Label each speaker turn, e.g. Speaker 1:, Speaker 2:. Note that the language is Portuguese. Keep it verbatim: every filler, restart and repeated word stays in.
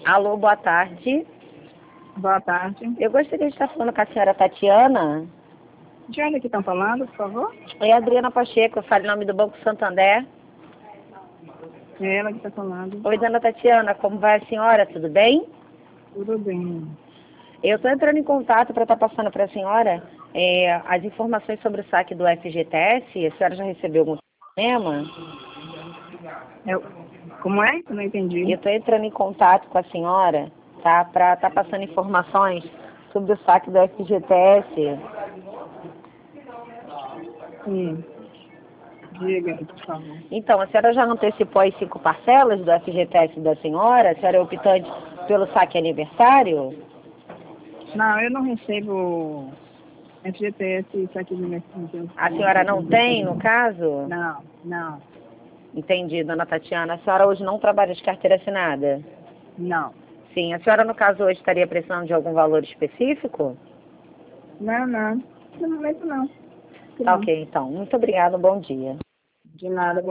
Speaker 1: Alô, boa tarde.
Speaker 2: Boa tarde.
Speaker 1: Eu gostaria de estar falando com a senhora Tatiana.
Speaker 2: De onde que estão falando, por favor?
Speaker 1: É a Adriana Pacheco, eu falo em nome do Banco Santander.
Speaker 2: É ela que está falando.
Speaker 1: Oi, dona Tatiana, como vai a senhora? Tudo bem?
Speaker 2: Tudo bem.
Speaker 1: Eu estou entrando em contato para estar passando para a senhora é, as informações sobre o saque do F G T S. A senhora já recebeu algum problema?
Speaker 2: Eu, como é? Eu não entendi.
Speaker 1: Eu estou entrando em contato com a senhora, tá, para estar passando informações sobre o saque do F G T S.
Speaker 2: Sim. Diga, por favor.
Speaker 1: Então, a senhora já antecipou as cinco parcelas do F G T S da senhora? A senhora é optante pelo saque aniversário?
Speaker 2: Não, eu não recebo F G T S e saque de emergência.
Speaker 1: A senhora não tem, no caso?
Speaker 2: Não, não,
Speaker 1: Entendi, dona Tatiana. A senhora hoje não trabalha de carteira assinada?
Speaker 2: não.
Speaker 1: Sim. A senhora, no caso, hoje estaria precisando de algum valor específico?
Speaker 2: Não, não. No momento não.
Speaker 1: Tá
Speaker 2: Não.
Speaker 1: ok, então. Muito obrigada, bom dia.
Speaker 2: De nada.